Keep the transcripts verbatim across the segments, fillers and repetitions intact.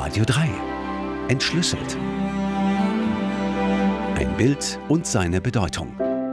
Radio drei. Entschlüsselt. Ein Bild und seine Bedeutung.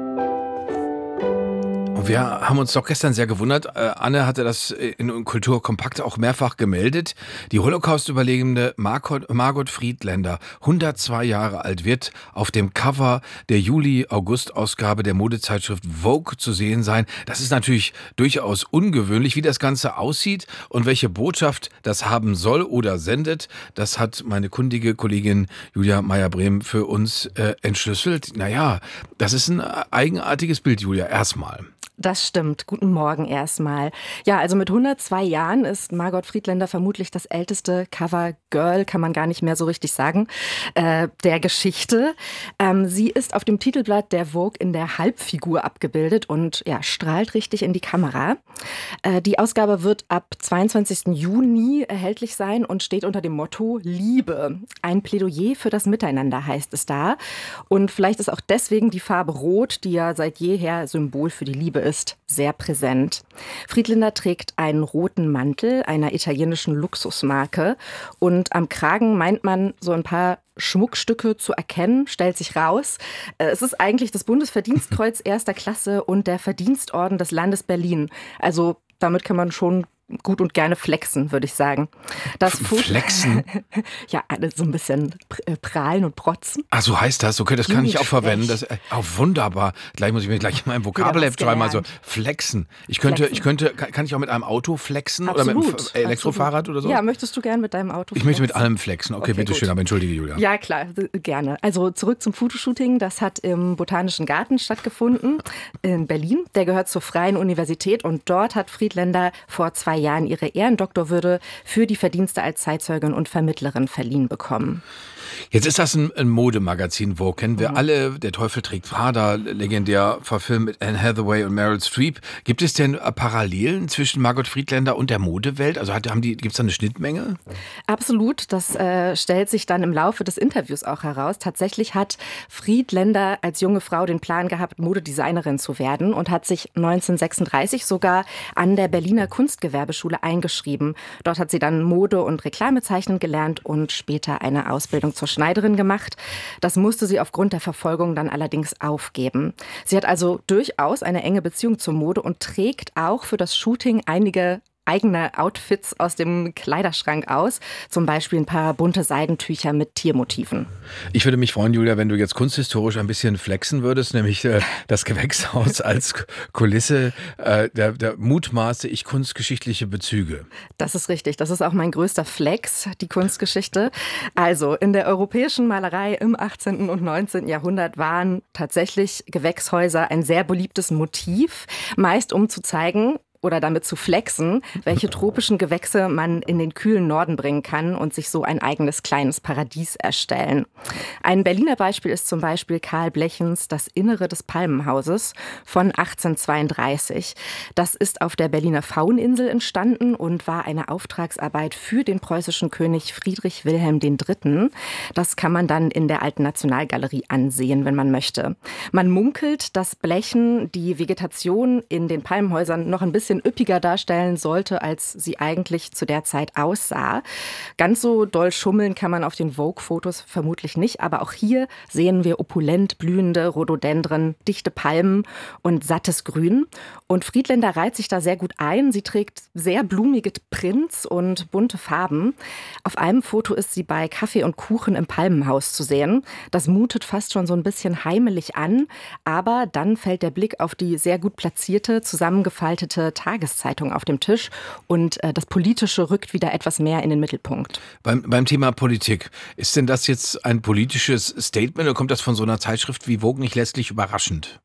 Wir haben uns doch gestern sehr gewundert. Äh, Anne hatte das in Kultur kompakt auch mehrfach gemeldet. Die Holocaust-Überlebende Margot, Margot Friedländer, hundertzwei Jahre alt, wird auf dem Cover der Juli-August-Ausgabe der Modezeitschrift Vogue zu sehen sein. Das ist natürlich durchaus ungewöhnlich. Wie das Ganze aussieht und welche Botschaft das haben soll oder sendet, das hat meine kundige Kollegin Julia Meyer-Brehm für uns äh, entschlüsselt. Naja, das ist ein eigenartiges Bild, Julia, erstmal. Das stimmt. Guten Morgen erstmal. Ja, also mit hundertzwei Jahren ist Margot Friedländer vermutlich das älteste Covergirl, kann man gar nicht mehr so richtig sagen, äh, der Geschichte. Ähm, sie ist auf dem Titelblatt der Vogue in der Halbfigur abgebildet und ja, strahlt richtig in die Kamera. Äh, die Ausgabe wird ab zweiundzwanzigsten Juni erhältlich sein und steht unter dem Motto Liebe. Ein Plädoyer für das Miteinander heißt es da. Und vielleicht ist auch deswegen die Farbe Rot, die ja seit jeher Symbol für die Liebe ist, sehr präsent. Friedländer trägt einen roten Mantel einer italienischen Luxusmarke und am Kragen meint man so ein paar Schmuckstücke zu erkennen, stellt sich raus. Es ist eigentlich das Bundesverdienstkreuz erster Klasse und der Verdienstorden des Landes Berlin. Also damit kann man schon gut und gerne flexen, würde ich sagen. Das Flexen? Ja, so ein bisschen prahlen und protzen. Ach, so heißt das. Okay, das kann ich auch verwenden. Das, oh, wunderbar. Gleich muss ich mir gleich in meinem Vokabelheft schreiben. Also flexen. Ich könnte, flexen. ich könnte, kann ich auch mit einem Auto flexen? Absolut. Oder mit einem Elektrofahrrad Absolut. oder so? Ja, möchtest du gerne mit deinem Auto flexen? Ich möchte mit allem flexen. Okay, okay bitteschön, aber entschuldige, Julia. Ja, klar, gerne. Also zurück zum Fotoshooting. Das hat im Botanischen Garten stattgefunden in Berlin. Der gehört zur Freien Universität und dort hat Friedländer vor zwei Jahren ihre Ehrendoktorwürde für die Verdienste als Zeitzeugin und Vermittlerin verliehen bekommen. Jetzt ist das ein, ein Modemagazin, wo kennen wir mhm. alle, Der Teufel trägt Prada, legendär verfilmt mit Anne Hathaway und Meryl Streep. Gibt es denn Parallelen zwischen Margot Friedländer und der Modewelt? Also hat, haben die, gibt es da eine Schnittmenge? Absolut, das äh, stellt sich dann im Laufe des Interviews auch heraus. Tatsächlich hat Friedländer als junge Frau den Plan gehabt, Modedesignerin zu werden und hat sich neunzehnhundertsechsunddreißig sogar an der Berliner Kunstgewerbeschule eingeschrieben. Dort hat sie dann Mode- und Reklamezeichnen gelernt und später eine Ausbildung zur Schneiderin gemacht. Das musste sie aufgrund der Verfolgung dann allerdings aufgeben. Sie hat also durchaus eine enge Beziehung zur Mode und trägt auch für das Shooting einige eigene Outfits aus dem Kleiderschrank aus. Zum Beispiel ein paar bunte Seidentücher mit Tiermotiven. Ich würde mich freuen, Julia, wenn du jetzt kunsthistorisch ein bisschen flexen würdest, nämlich äh, das Gewächshaus als Kulisse. Äh, da, da mutmaße ich kunstgeschichtliche Bezüge. Das ist richtig. Das ist auch mein größter Flex, die Kunstgeschichte. Also in der europäischen Malerei im achtzehnten und neunzehnten Jahrhundert waren tatsächlich Gewächshäuser ein sehr beliebtes Motiv, meist um zu zeigen, oder damit zu flexen, welche tropischen Gewächse man in den kühlen Norden bringen kann und sich so ein eigenes kleines Paradies erstellen. Ein Berliner Beispiel ist zum Beispiel Karl Blechens Das Innere des Palmenhauses von achtzehnhundertzweiunddreißig. Das ist auf der Berliner Fauninsel entstanden und war eine Auftragsarbeit für den preußischen König Friedrich Wilhelm der Dritte. Das kann man dann in der Alten Nationalgalerie ansehen, wenn man möchte. Man munkelt, dass Blechen die Vegetation in den Palmenhäusern noch ein bisschen üppiger darstellen sollte, als sie eigentlich zu der Zeit aussah. Ganz so doll schummeln kann man auf den Vogue-Fotos vermutlich nicht, aber auch hier sehen wir opulent blühende Rhododendren, dichte Palmen und sattes Grün. Und Friedländer reiht sich da sehr gut ein. Sie trägt sehr blumige Prints und bunte Farben. Auf einem Foto ist sie bei Kaffee und Kuchen im Palmenhaus zu sehen. Das mutet fast schon so ein bisschen heimelig an, aber dann fällt der Blick auf die sehr gut platzierte, zusammengefaltete Tageszeitung auf dem Tisch und äh, das Politische rückt wieder etwas mehr in den Mittelpunkt. Beim, beim Thema Politik, ist denn das jetzt ein politisches Statement oder kommt das von so einer Zeitschrift wie Vogue nicht letztlich überraschend?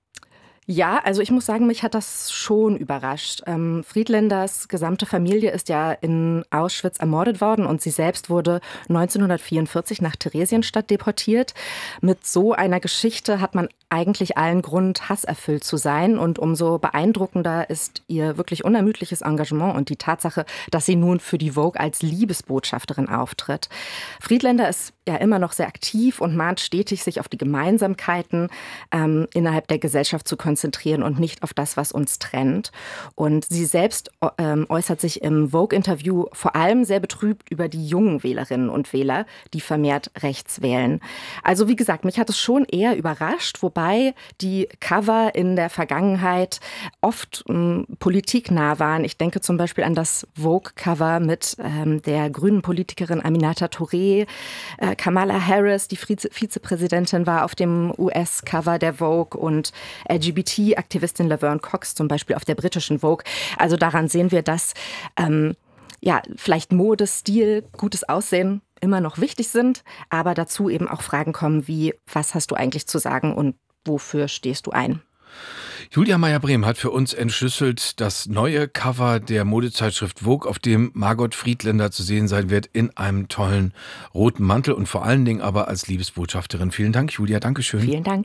Ja, also ich muss sagen, mich hat das schon überrascht. Ähm, Friedländers gesamte Familie ist ja in Auschwitz ermordet worden und sie selbst wurde neunzehnhundertvierundvierzig nach Theresienstadt deportiert. Mit so einer Geschichte hat man eigentlich allen Grund, hasserfüllt zu sein. Und umso beeindruckender ist ihr wirklich unermüdliches Engagement und die Tatsache, dass sie nun für die Vogue als Liebesbotschafterin auftritt. Friedländer ist ja immer noch sehr aktiv und mahnt stetig, sich auf die Gemeinsamkeiten ähm, innerhalb der Gesellschaft zu konzentrieren und nicht auf das, was uns trennt. Und sie selbst ähm, äußert sich im Vogue-Interview vor allem sehr betrübt über die jungen Wählerinnen und Wähler, die vermehrt rechts wählen. Also wie gesagt, mich hat es schon eher überrascht, wobei die Cover in der Vergangenheit oft ähm, politiknah waren. Ich denke zum Beispiel an das Vogue-Cover mit ähm, der grünen Politikerin Aminata Touré. Äh, Kamala Harris, die Vize- Vizepräsidentin, war auf dem U S-Cover der Vogue und L G B T-Aktivistin Laverne Cox zum Beispiel auf der britischen Vogue. Also daran sehen wir, dass ähm, ja, vielleicht Mode, Stil, gutes Aussehen immer noch wichtig sind, aber dazu eben auch Fragen kommen wie, was hast du eigentlich zu sagen und wofür stehst du ein? Julia Meyer-Brehm hat für uns entschlüsselt das neue Cover der Modezeitschrift Vogue, auf dem Margot Friedländer zu sehen sein wird, in einem tollen roten Mantel und vor allen Dingen aber als Liebesbotschafterin. Vielen Dank, Julia. Dankeschön. Vielen Dank.